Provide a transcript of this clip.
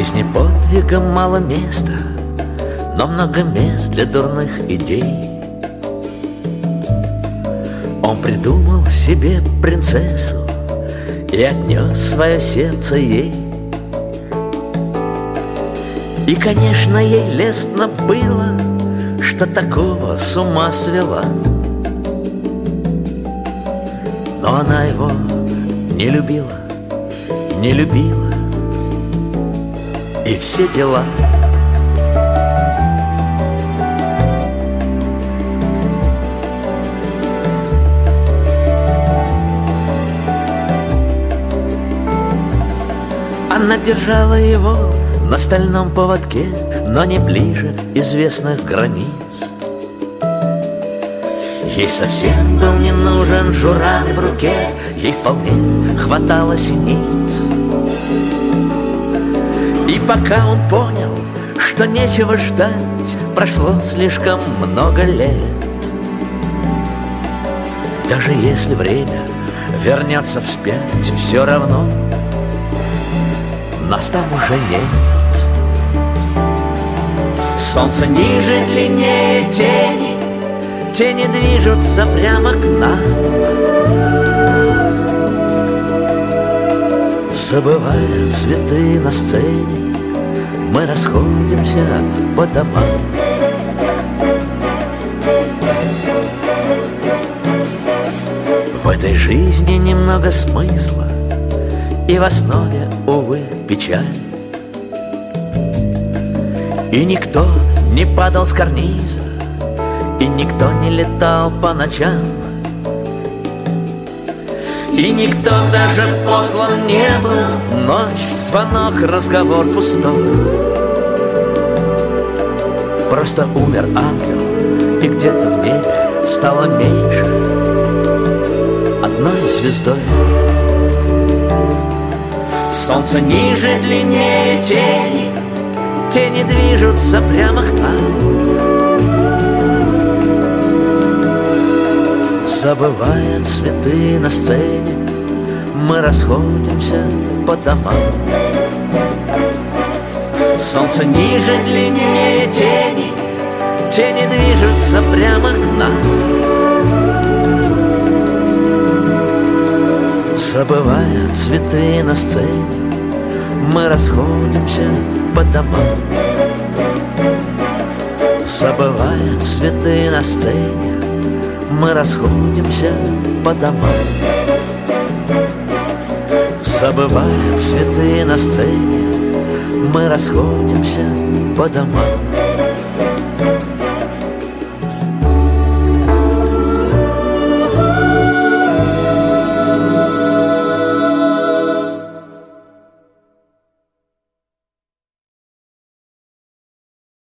жизни подвигам мало места, но много мест для дурных идей. Он придумал себе принцессу и отнес свое сердце ей. И, конечно, ей лестно было, что такого с ума свела. Но она его не любила, не любила, и все дела. Она держала его на стальном поводке, но не ближе известных границ. Ей совсем был не нужен журавль в руке, ей вполне хватало синиц. И пока он понял, что нечего ждать, прошло слишком много лет. Даже если время вернется вспять, все равно нас там уже нет. Солнце ниже, длиннее тени, тени движутся прямо к нам. Забывая цветы на сцене, мы расходимся по домам. В этой жизни немного смысла, и в основе, увы, печаль. И никто не падал с карниза, и никто не летал по ночам, и никто даже послан не был. Ночь, звонок, разговор пустой. Просто умер ангел, и где-то в небе стало меньше одной звездой. Солнце ниже, длиннее тени, тени движутся прямо к нам. Забывая цветы на сцене, мы расходимся по домам. Солнце ниже, длиннее тени, тени движутся прямо к нам. Забывая цветы на сцене, мы расходимся по домам. Забывая цветы на сцене, мы расходимся по домам. Забывая цветы на сцене, мы расходимся по домам.